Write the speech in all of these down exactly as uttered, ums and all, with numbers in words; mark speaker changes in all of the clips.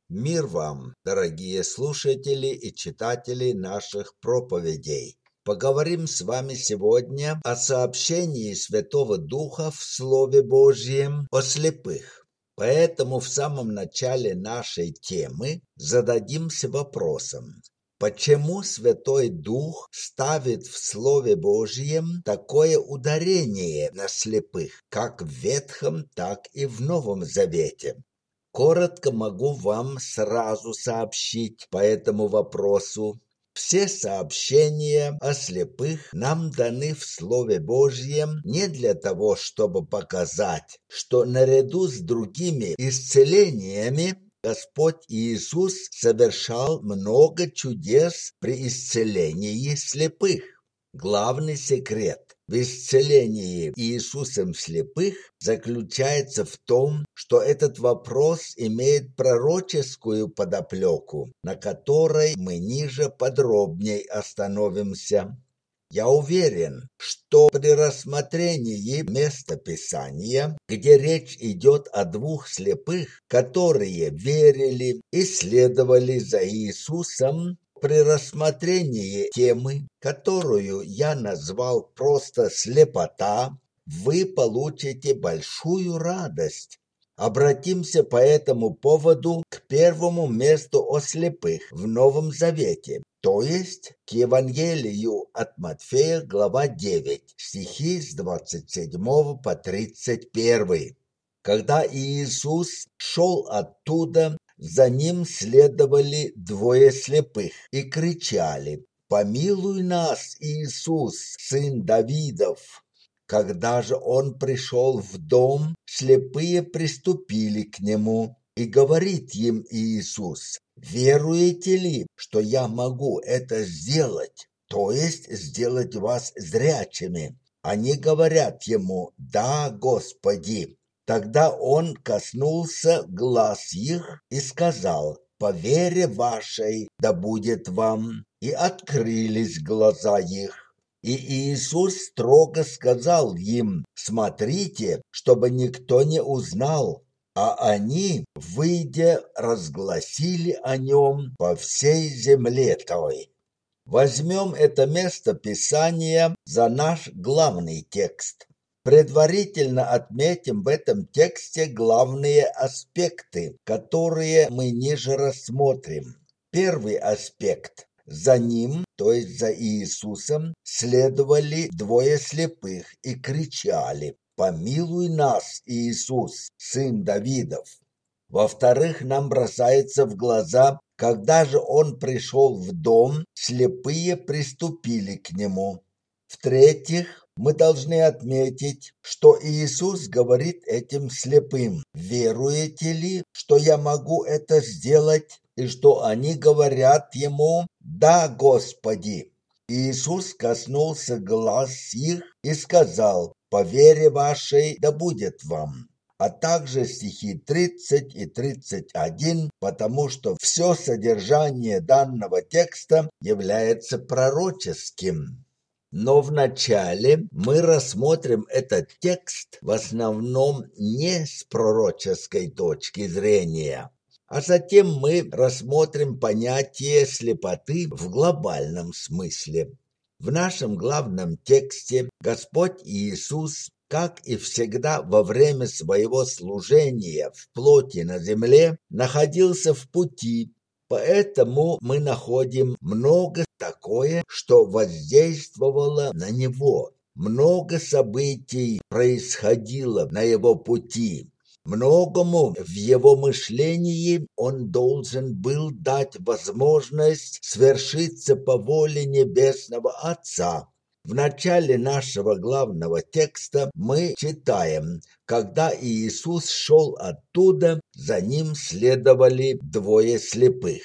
Speaker 1: Мир вам, дорогие слушатели и читатели наших проповедей. Поговорим с вами сегодня о сообщении Святого Духа в Слове Божьем о слепых. Поэтому в самом начале нашей темы зададимся вопросом: почему Святой Дух ставит в Слове Божьем такое ударение на слепых, как в Ветхом, так и в Новом Завете? Коротко могу вам сразу сообщить по этому вопросу. Все сообщения о слепых нам даны в Слове Божьем не для того, чтобы показать, что наряду с другими исцелениями Господь Иисус совершал много чудес при исцелении слепых. Главный секрет в исцелении Иисусом слепых заключается в том, что этот вопрос имеет пророческую подоплеку, на которой мы ниже подробней остановимся. Я уверен, что при рассмотрении места Писания, где речь идет о двух слепых, которые верили и следовали за Иисусом, при рассмотрении темы, которую я назвал просто «слепота», вы получите большую радость. Обратимся по этому поводу к первому месту о слепых в Новом Завете, то есть к Евангелию от Матфея, глава девять, стихи с двадцать седьмого по тридцать первый. Когда Иисус шел оттуда, за ним следовали двое слепых и кричали: «Помилуй нас, Иисус, сын Давидов!» Когда же он пришел в дом, слепые приступили к нему, и говорит им Иисус: «Веруете ли, что я могу это сделать, то есть сделать вас зрячими?» Они говорят ему: «Да, Господи». Тогда он коснулся глаз их и сказал: «По вере вашей да будет вам». И открылись глаза их. И Иисус строго сказал им: «Смотрите, чтобы никто не узнал». А они, выйдя, разгласили о нем по всей земле той. Возьмем это место Писания за наш главный текст. Предварительно отметим в этом тексте главные аспекты, которые мы ниже рассмотрим. Первый аспект. За ним, то есть за Иисусом, следовали двое слепых и кричали: «Помилуй нас, Иисус, сын Давидов». Во-вторых, нам бросается в глаза: когда же он пришел в дом, слепые приступили к нему. В-третьих, мы должны отметить, что Иисус говорит этим слепым: «Веруете ли, что я могу это сделать?» И что они говорят ему: «Да, Господи». Иисус коснулся глаз их и сказал: «По вере вашей да будет вам». А также стихи тридцать и тридцать один, потому что все содержание данного текста является пророческим. Но вначале мы рассмотрим этот текст в основном не с пророческой точки зрения, а затем мы рассмотрим понятие слепоты в глобальном смысле. В нашем главном тексте Господь Иисус, как и всегда во время своего служения в плоти на земле, находился в пути. Поэтому мы находим много такое, что воздействовало на него. Много событий происходило на его пути. Многому в его мышлении он должен был дать возможность свершиться по воле Небесного Отца. В начале нашего главного текста мы читаем: когда Иисус шел оттуда, за ним следовали двое слепых.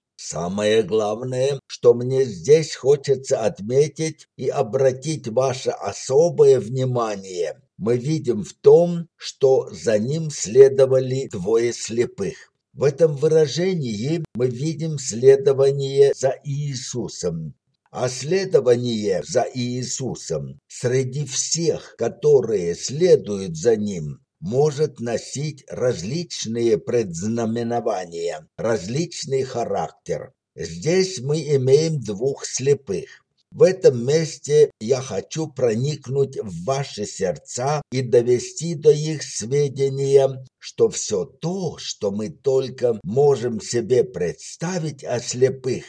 Speaker 1: Самое главное, что мне здесь хочется отметить и обратить ваше особое внимание, мы видим в том, что за ним следовали двое слепых. В этом выражении мы видим следование за Иисусом. А следование за Иисусом среди всех, которые следуют за Ним, может носить различные предзнаменования, различный характер. Здесь мы имеем двух слепых. В этом месте я хочу проникнуть в ваши сердца и довести до их сведения, что все то, что мы только можем себе представить о слепых,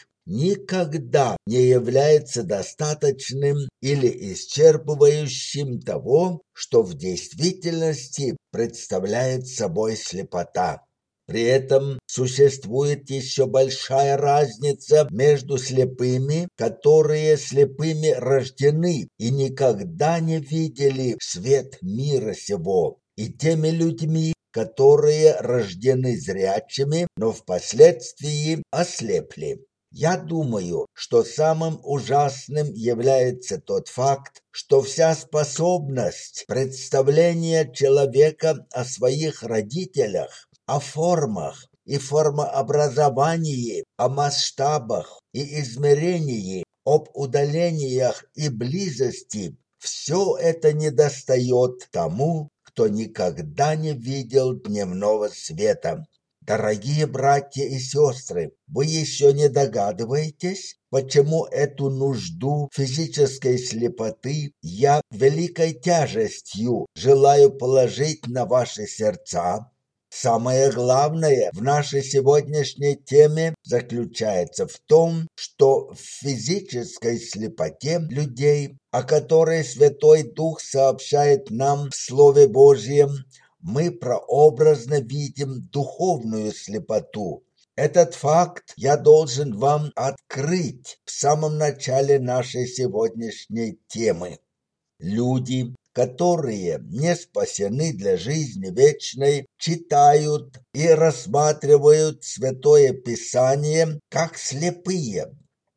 Speaker 1: никогда не является достаточным или исчерпывающим того, что в действительности представляет собой слепота. При этом существует еще большая разница между слепыми, которые слепыми рождены и никогда не видели свет мира сего, и теми людьми, которые рождены зрячими, но впоследствии ослепли. Я думаю, что самым ужасным является тот факт, что вся способность представления человека о своих родителях, о формах и формообразовании, о масштабах и измерении, об удалениях и близости, все это недостает тому, кто никогда не видел дневного света. Дорогие братья и сестры, вы еще не догадываетесь, почему эту нужду физической слепоты я великой тяжестью желаю положить на ваши сердца? Самое главное в нашей сегодняшней теме заключается в том, что в физической слепоте людей, о которой Святой Дух сообщает нам в Слове Божьем, мы прообразно видим духовную слепоту. Этот факт я должен вам открыть в самом начале нашей сегодняшней темы. Люди, которые не спасены для жизни вечной, читают и рассматривают Святое Писание как слепые.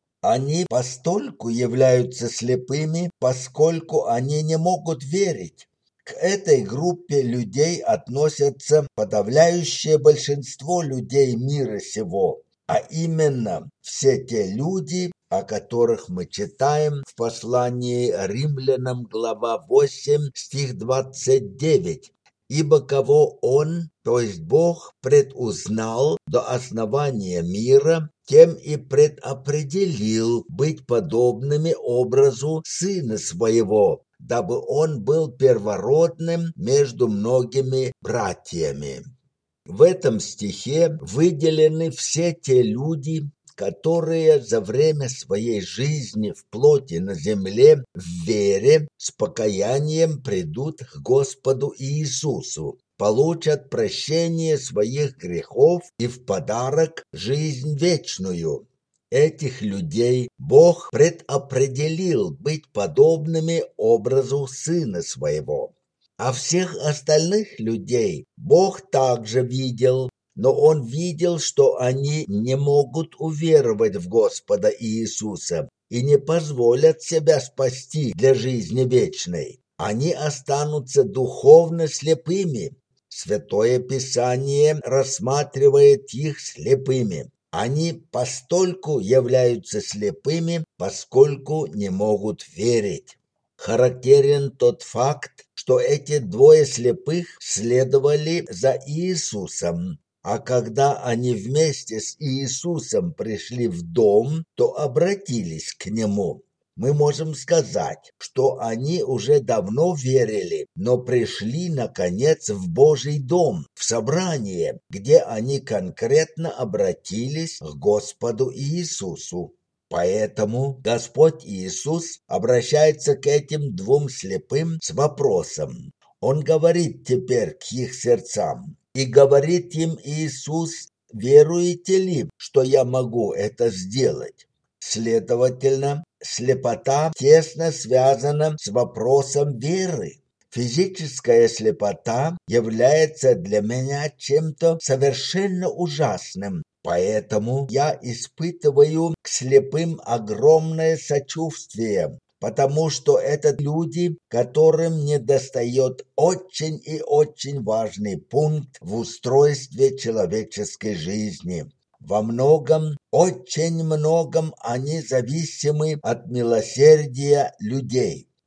Speaker 1: Они постольку являются слепыми, поскольку они не могут верить. К этой группе людей относятся подавляющее большинство людей мира сего, а именно все те люди, о которых мы читаем в послании Римлянам, глава восемь, стих двадцать девять. «Ибо кого Он, то есть Бог, предузнал до основания мира, тем и предопределил быть подобными образу Сына Своего, дабы Он был первородным между многими братьями». В этом стихе выделены все те люди, которые за время своей жизни в плоти на земле в вере с покаянием придут к Господу Иисусу, получат прощение своих грехов и в подарок жизнь вечную. Этих людей Бог предопределил быть подобными образу Сына Своего. А всех остальных людей Бог также видел, но Он видел, что они не могут уверовать в Господа Иисуса и не позволят себя спасти для жизни вечной. Они останутся духовно слепыми. Святое Писание рассматривает их слепыми. Они постольку являются слепыми, поскольку не могут верить. Характерен тот факт, что эти двое слепых следовали за Иисусом, а когда они вместе с Иисусом пришли в дом, то обратились к Нему. Мы можем сказать, что они уже давно верили, но пришли, наконец, в Божий дом, в собрание, где они конкретно обратились к Господу Иисусу. Поэтому Господь Иисус обращается к этим двум слепым с вопросом. Он говорит теперь к их сердцам. И говорит им Иисус: веруете ли, что я могу это сделать? Следовательно, слепота тесно связана с вопросом веры. Физическая слепота является для меня чем-то совершенно ужасным, поэтому я испытываю к слепым огромное сочувствие, потому что это люди, которым недостает очень и очень важный пункт в устройстве человеческой жизни. Во многом, очень многом они зависимы от милосердия людей.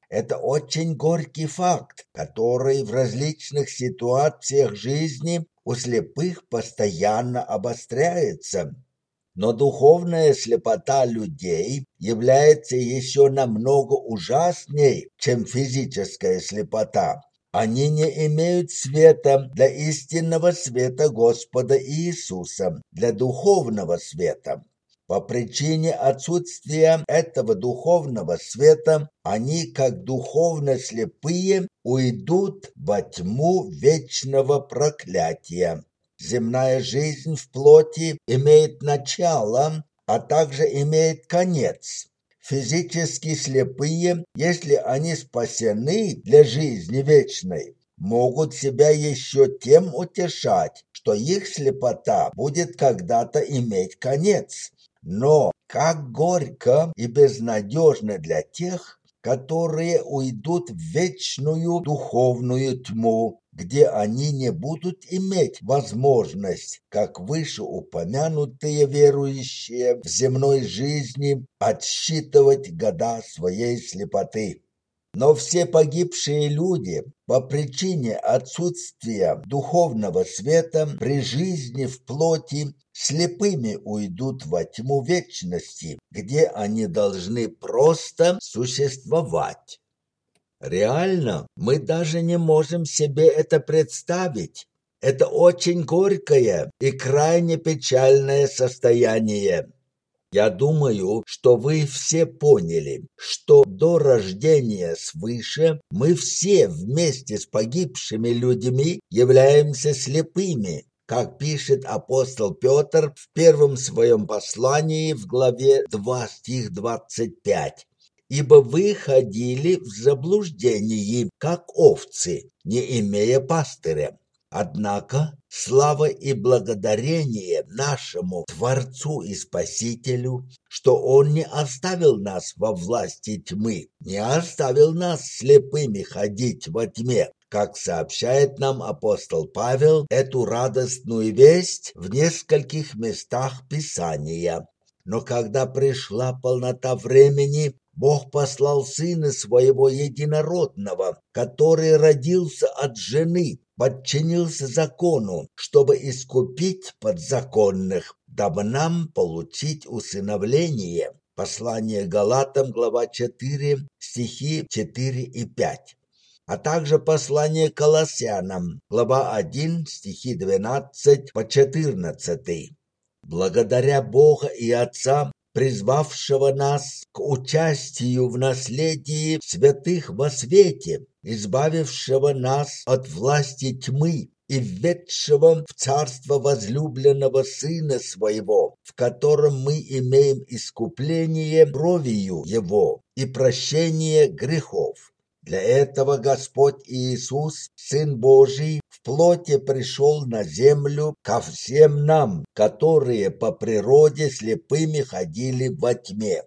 Speaker 1: Это очень горький факт, который в различных ситуациях жизни у слепых постоянно обостряется. Но духовная слепота людей является еще намного ужасней, чем физическая слепота. Они не имеют света для истинного света Господа Иисуса, для духовного света. По причине отсутствия этого духовного света они, как духовно слепые, уйдут во тьму вечного проклятия. Земная жизнь в плоти имеет начало, а также имеет конец. Физически слепые, если они спасены для жизни вечной, могут себя еще тем утешать, что их слепота будет когда-то иметь конец. Но как горько и безнадежно для тех, которые уйдут в вечную духовную тьму, где они не будут иметь возможность, как вышеупомянутые верующие в земной жизни, отсчитывать года своей слепоты. Но все погибшие люди по причине отсутствия духовного света при жизни в плоти слепыми уйдут во тьму вечности, где они должны просто существовать. Реально, мы даже не можем себе это представить. Это очень горькое и крайне печальное состояние. Я думаю, что вы все поняли, что до рождения свыше мы все вместе с погибшими людьми являемся слепыми, как пишет апостол Петр в первом своем послании в главе два, стих двадцать пять. «Ибо вы ходили в заблуждении, как овцы, не имея пастыря. Однако слава и благодарение нашему Творцу и Спасителю, что Он не оставил нас во власти тьмы, не оставил нас слепыми ходить во тьме, как сообщает нам апостол Павел эту радостную весть в нескольких местах Писания. Но когда пришла полнота времени, Бог послал Сына Своего Единородного, который родился от жены, подчинился закону, чтобы искупить подзаконных, дабы нам получить усыновление. Послание Галатам, глава четыре, стихи четыре и пять. А также послание Колоссянам, глава один, стихи двенадцать по четырнадцать. Благодаря Бога и Отца, призвавшего нас к участию в наследии святых во свете, избавившего нас от власти тьмы и введшего в царство возлюбленного Сына Своего, в котором мы имеем искупление кровью Его и прощение грехов. Для этого Господь Иисус, Сын Божий, в плоти пришел на землю ко всем нам, которые по природе слепыми ходили во тьме.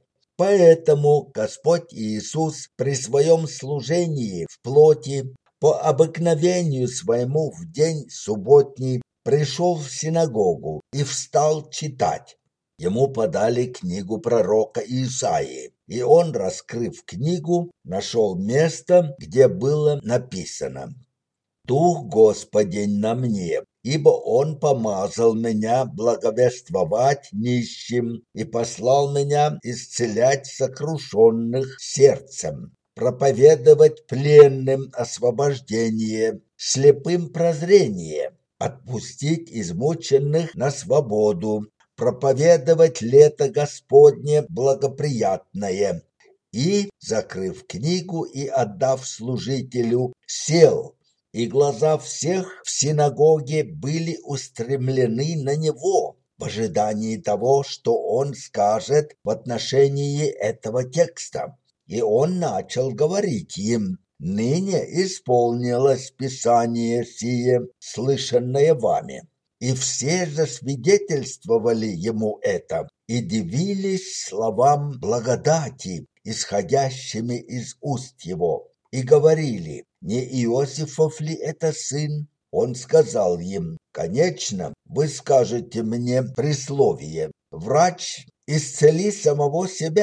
Speaker 1: Поэтому Господь Иисус при своем служении в плоти по обыкновению своему в день субботний пришел в синагогу и встал читать. Ему подали книгу пророка Исаии, и он, раскрыв книгу, нашел место, где было написано: «Дух Господень на мне, ибо Он помазал меня благовествовать нищим и послал меня исцелять сокрушенных сердцем, проповедовать пленным освобождение, слепым прозрение, отпустить измученных на свободу, проповедовать лето Господне благоприятное». И, закрыв книгу и отдав служителю, сел, и глаза всех в синагоге были устремлены на него в ожидании того, что он скажет в отношении этого текста. И он начал говорить им: «Ныне исполнилось Писание сие, слышанное вами». И все засвидетельствовали ему это и дивились словам благодати, исходящими из уст его, и говорили: «Не Иосифов ли это сын?» Он сказал им: «Конечно, вы скажете мне присловие: врач, исцели самого себя,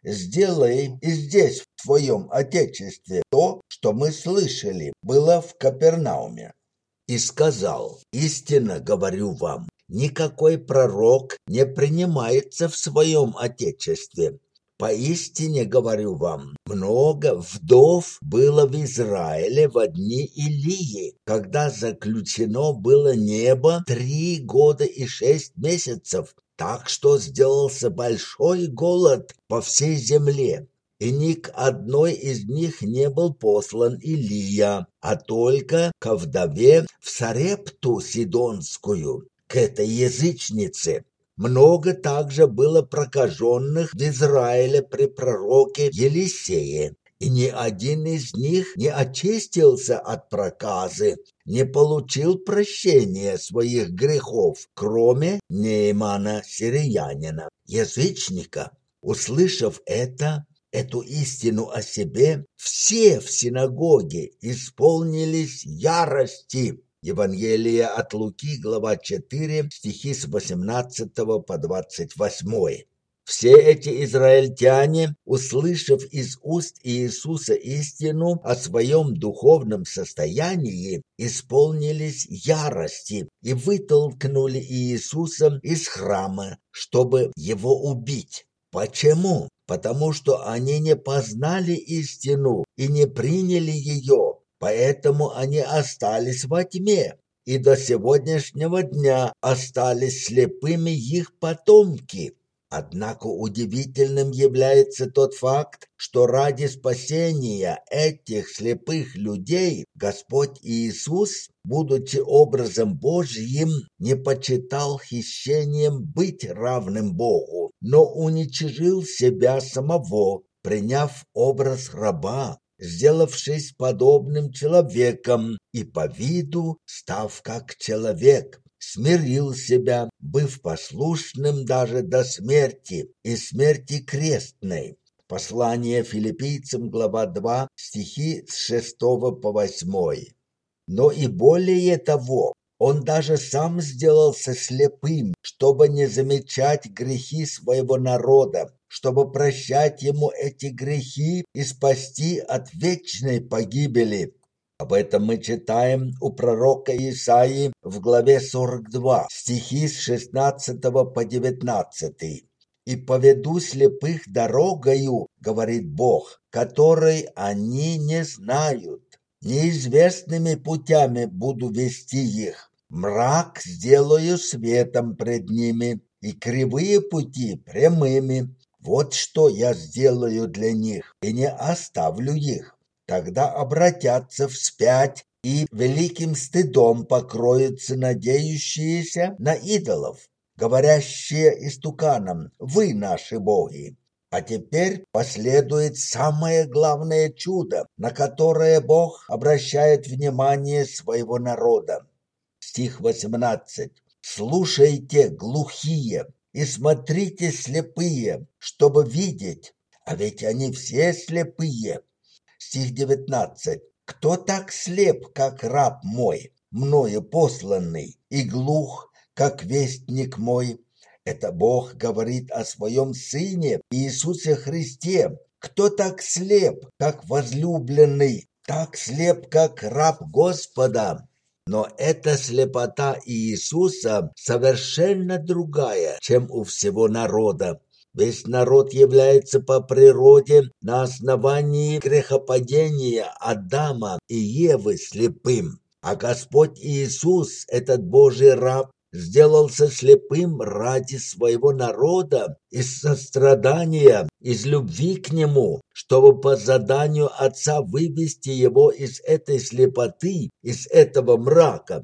Speaker 1: сделай и здесь, в твоем отечестве, то, что мы слышали, было в Капернауме. И сказал: истинно говорю вам, никакой пророк не принимается в своем отечестве. Поистине говорю вам, много вдов было в Израиле в дни Илии, когда заключено было небо три года и шесть месяцев, так что сделался большой голод по всей земле. И ни к одной из них не был послан Илия, а только ко вдове в Сарепту Сидонскую, к этой язычнице. Много также было прокаженных в Израиле при пророке Елисее, и ни один из них не очистился от проказы, не получил прощения своих грехов, кроме Неймана сириянина, язычника. Услышав это, эту истину о себе, все в синагоге исполнились ярости. Евангелие от Луки, глава четыре, стихи с восемнадцатого по двадцать восьмой. Все эти израильтяне, услышав из уст Иисуса истину о своем духовном состоянии, исполнились ярости и вытолкнули Иисуса из храма, чтобы его убить. Почему? Потому что они не познали истину и не приняли ее. Поэтому они остались во тьме, и до сегодняшнего дня остались слепыми их потомки. Однако удивительным является тот факт, что ради спасения этих слепых людей Господь Иисус, будучи образом Божьим, не почитал хищением быть равным Богу, но уничижил себя самого, приняв образ раба, сделавшись подобным человеком и по виду став как человек, смирил себя, быв послушным даже до смерти и смерти крестной. Послание Филиппийцам, глава два, стихи с шестого по восьмой. Но и более того, он даже сам сделался слепым, чтобы не замечать грехи своего народа, чтобы прощать ему эти грехи и спасти от вечной погибели. Об этом мы читаем у пророка Исаии в главе сорок два, стихи с шестнадцатого по девятнадцатый. «И поведу слепых дорогою, говорит Бог, которой они не знают. Неизвестными путями буду вести их. Мрак сделаю светом пред ними, и кривые пути прямыми. Вот что я сделаю для них, и не оставлю их. Тогда обратятся вспять, и великим стыдом покроются надеющиеся на идолов, говорящие истуканам: вы наши боги». А теперь последует самое главное чудо, на которое Бог обращает внимание своего народа. Стих восемнадцать. «Слушайте, глухие, и смотрите, слепые, чтобы видеть, а ведь они все слепые». Стих девятнадцать. «Кто так слеп, как раб мой, мною посланный, и глух, как вестник мой?» Это Бог говорит о своем Сыне Иисусе Христе. Кто так слеп, как возлюбленный, так слеп, как раб Господа? Но эта слепота Иисуса совершенно другая, чем у всего народа. Весь народ является по природе на основании грехопадения Адама и Евы слепым. А Господь Иисус, этот Божий раб, сделался слепым ради своего народа, из сострадания, из любви к нему, чтобы по заданию Отца вывести его из этой слепоты, из этого мрака.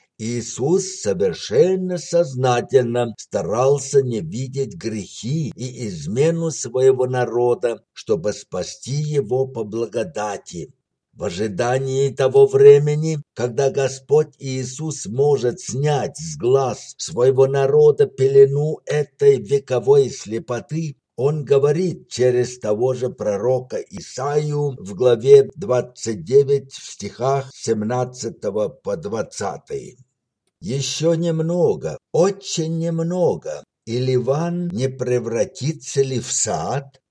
Speaker 1: Иисус совершенно сознательно старался не видеть грехи и измену своего народа, чтобы спасти его по благодати. В ожидании того времени, когда Господь Иисус может снять с глаз своего народа пелену этой вековой слепоты, Он говорит через того же пророка Исаию в главе двадцать девять в стихах с семнадцатого по двадцатый. «Еще немного, очень немного, и Ливан не превратится ли в сад,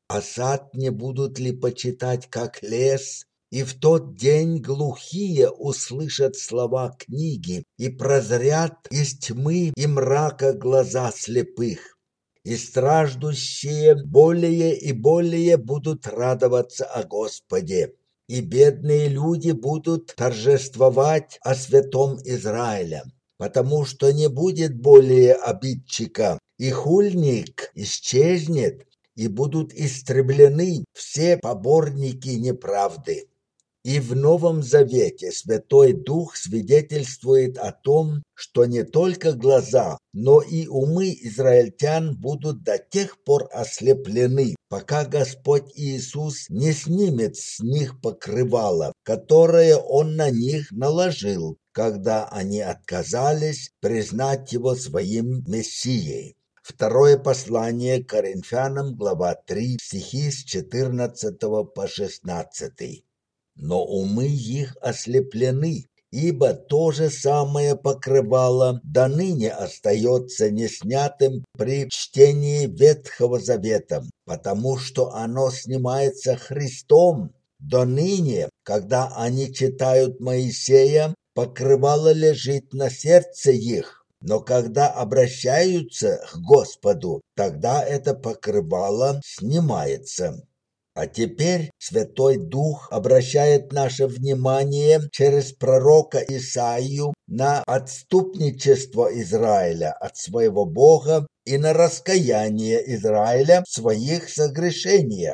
Speaker 1: А сад не будут ли почитать, как лес? И в тот день глухие услышат слова книги, и прозрят из тьмы и мрака глаза слепых. И страждущие более и более будут радоваться о Господе, и бедные люди будут торжествовать о святом Израиле, потому что не будет более обидчика, и хульник исчезнет, и будут истреблены все поборники неправды. И в Новом Завете Святой Дух свидетельствует о том, что не только глаза, но и умы израильтян будут до тех пор ослеплены, пока Господь Иисус не снимет с них покрывало, которое Он на них наложил, когда они отказались признать Его своим Мессией. Второе послание к Коринфянам, глава три, стихи с четырнадцатого по шестнадцатый. Но умы их ослеплены, ибо то же самое покрывало до ныне остается неснятым при чтении Ветхого Завета, потому что оно снимается Христом. До ныне, когда они читают Моисея, покрывало лежит на сердце их, но когда обращаются к Господу, тогда это покрывало снимается. А теперь Святой Дух обращает наше внимание через пророка Исаию на отступничество Израиля от своего Бога и на раскаяние Израиля в своих согрешениях.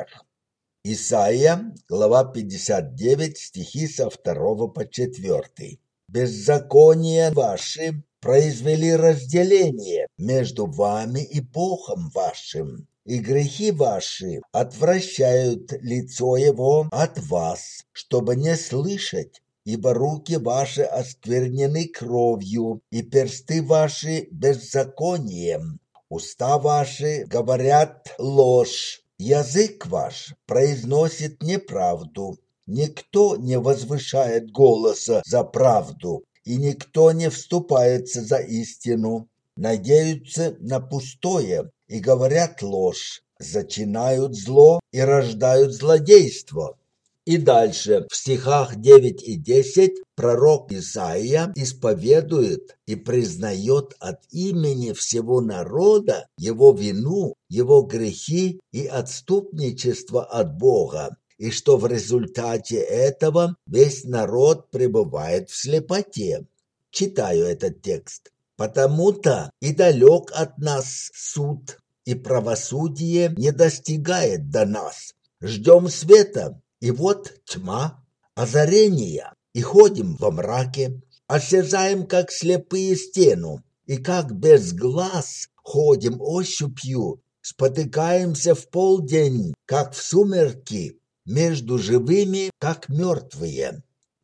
Speaker 1: Исаия, глава пятьдесят девять, стихи со второго по четвертый. «Беззакония ваши произвели разделение между вами и Богом вашим, и грехи ваши отвращают лицо его от вас, чтобы не слышать, ибо руки ваши осквернены кровью, и персты ваши беззаконием, уста ваши говорят ложь, язык ваш произносит неправду. Никто не возвышает голоса за правду, и никто не вступается за истину. Надеются на пустое и говорят ложь, зачинают зло и рождают злодейство». И дальше в стихах девять и десять пророк Исаия исповедует и признает от имени всего народа его вину, его грехи и отступничество от Бога, и что в результате этого весь народ пребывает в слепоте. Читаю этот текст. «Потому-то и далек от нас суд, и правосудие не достигает до нас. Ждем света, и вот тьма, озарение, и ходим во мраке, осязаем, как слепые, стену, и как без глаз ходим ощупью, спотыкаемся в полдень, как в сумерки, между живыми, как мертвые».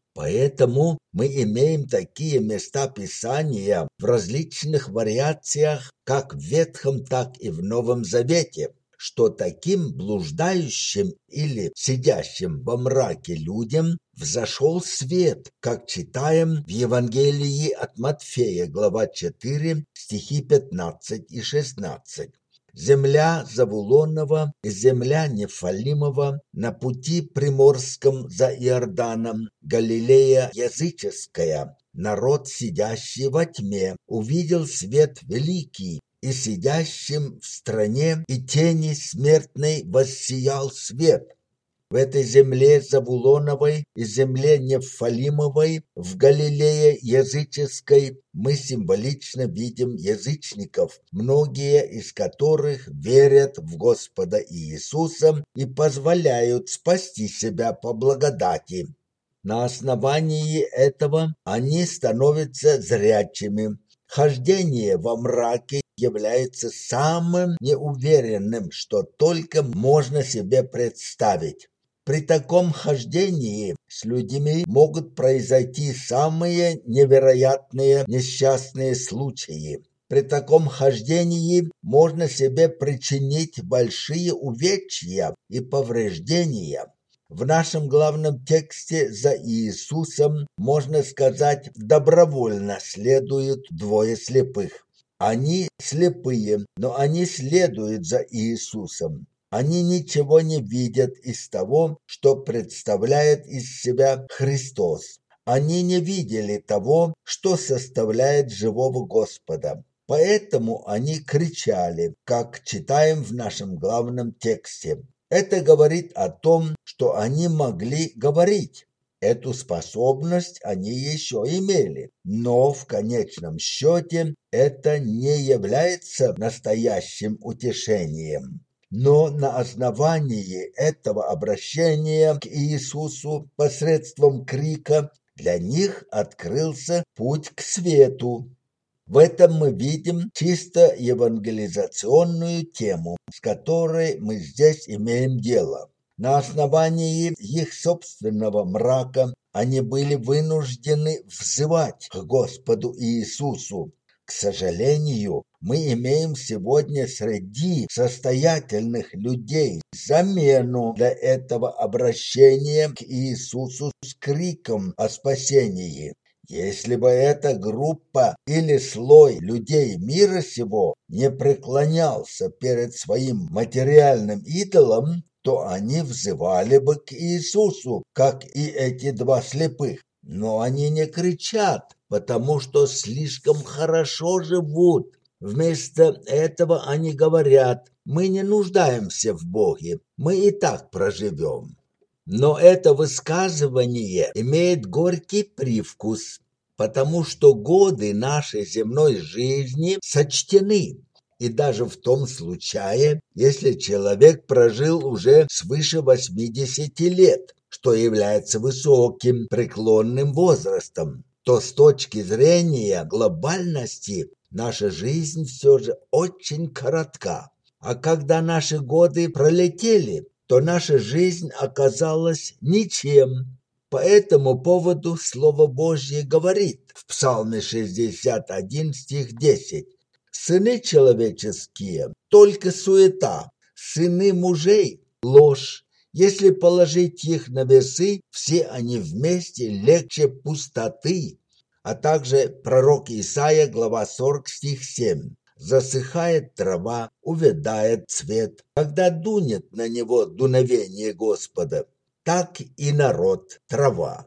Speaker 1: Поэтому мы имеем такие места Писания в различных вариациях, как в Ветхом, так и в Новом Завете, что таким блуждающим или сидящим во мраке людям взошел свет, как читаем в Евангелии от Матфея, глава четыре, стихи пятнадцать и шестнадцать. «Земля Завулонова и земля Нефалимова на пути приморском за Иорданом, Галилея языческая, народ, сидящий во тьме, увидел свет великий, и сидящим в стране и тени смертной воссиял свет». В этой земле Завулоновой и земле Нефалимовой, в Галилее языческой, мы символично видим язычников, многие из которых верят в Господа Иисуса и позволяют спасти себя по благодати. На основании этого они становятся зрячими. Хождение во мраке является самым неуверенным, что только можно себе представить. При таком хождении с людьми могут произойти самые невероятные несчастные случаи. При таком хождении можно себе причинить большие увечья и повреждения. В нашем главном тексте за Иисусом, можно сказать, добровольно следуют двое слепых. Они слепые, но они следуют за Иисусом. Они ничего не видят из того, что представляет из себя Христос. Они не видели того, что составляет живого Господа. Поэтому они кричали, как читаем в нашем главном тексте. Это говорит о том, что они могли говорить. Эту способность они еще имели. Но в конечном счете это не является настоящим утешением. Но на основании этого обращения к Иисусу посредством крика для них открылся путь к свету. В этом мы видим чисто евангелизационную тему, с которой мы здесь имеем дело. На основании их собственного мрака они были вынуждены взывать к Господу Иисусу. К сожалению, мы имеем сегодня среди состоятельных людей замену для этого обращения к Иисусу с криком о спасении. Если бы эта группа или слой людей мира сего не преклонялся перед своим материальным идолом, то они взывали бы к Иисусу, как и эти два слепых. Но они не кричат, потому что слишком хорошо живут. Вместо этого они говорят: мы не нуждаемся в Боге, мы и так проживем. Но это высказывание имеет горький привкус, потому что годы нашей земной жизни сочтены. И даже в том случае, если человек прожил уже свыше восьмидесяти лет, что является высоким преклонным возрастом, то с точки зрения глобальности наша жизнь все же очень коротка. А когда наши годы пролетели, то наша жизнь оказалась ничем. По этому поводу Слово Божье говорит в Псалме шестьдесят один, стих десять. «Сыны человеческие – только суета, сыны мужей – ложь. Если положить их на весы, все они вместе легче пустоты». А также пророк Исаия, глава сорок, стих семь. «Засыхает трава, увядает цвет, когда дунет на него дуновение Господа. Так и народ – трава».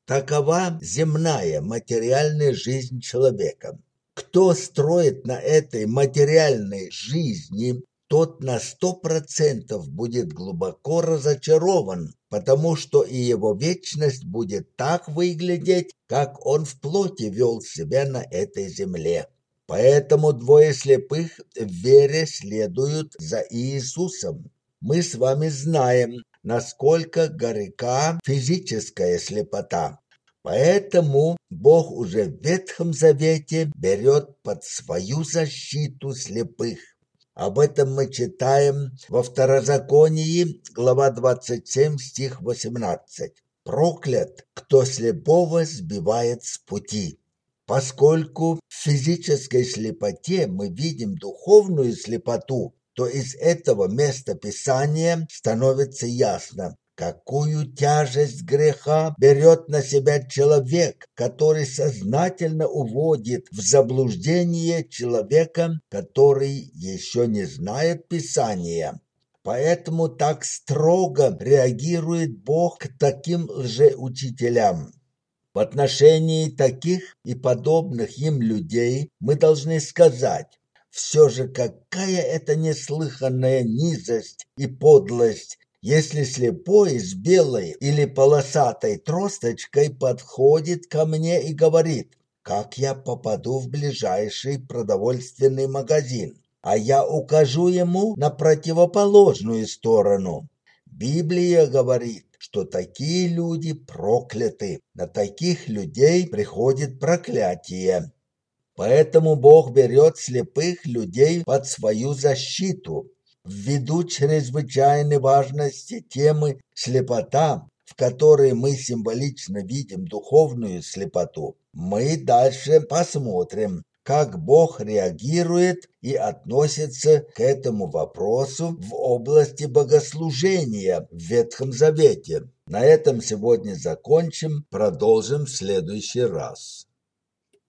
Speaker 1: Такова земная материальная жизнь человека. Кто строит на этой материальной жизни, тот на сто процентов будет глубоко разочарован, потому что и его вечность будет так выглядеть, как он в плоти вел себя на этой земле. Поэтому двое слепых в вере следуют за Иисусом. Мы с вами знаем, насколько горька физическая слепота. Поэтому Бог уже в Ветхом Завете берет под свою защиту слепых. Об этом мы читаем во Второзаконии, глава двадцать семь, стих восемнадцать. «Проклят, кто слепого сбивает с пути». Поскольку в физической слепоте мы видим духовную слепоту, то из этого места Писания становится ясно, какую тяжесть греха берет на себя человек, который сознательно уводит в заблуждение человека, который еще не знает Писания. Поэтому так строго реагирует Бог к таким лжеучителям. В отношении таких и подобных им людей мы должны сказать: все же какая это неслыханная низость и подлость, если слепой с белой или полосатой тросточкой подходит ко мне и говорит: как я попаду в ближайший продовольственный магазин, а я укажу ему на противоположную сторону. Библия говорит, что такие люди прокляты, на таких людей приходит проклятие. Поэтому Бог берет слепых людей под свою защиту. Ввиду чрезвычайной важности темы слепота, в которой мы символично видим духовную слепоту, мы дальше посмотрим, как Бог реагирует и относится к этому вопросу в области богослужения в Ветхом Завете. На этом сегодня закончим, продолжим в следующий раз.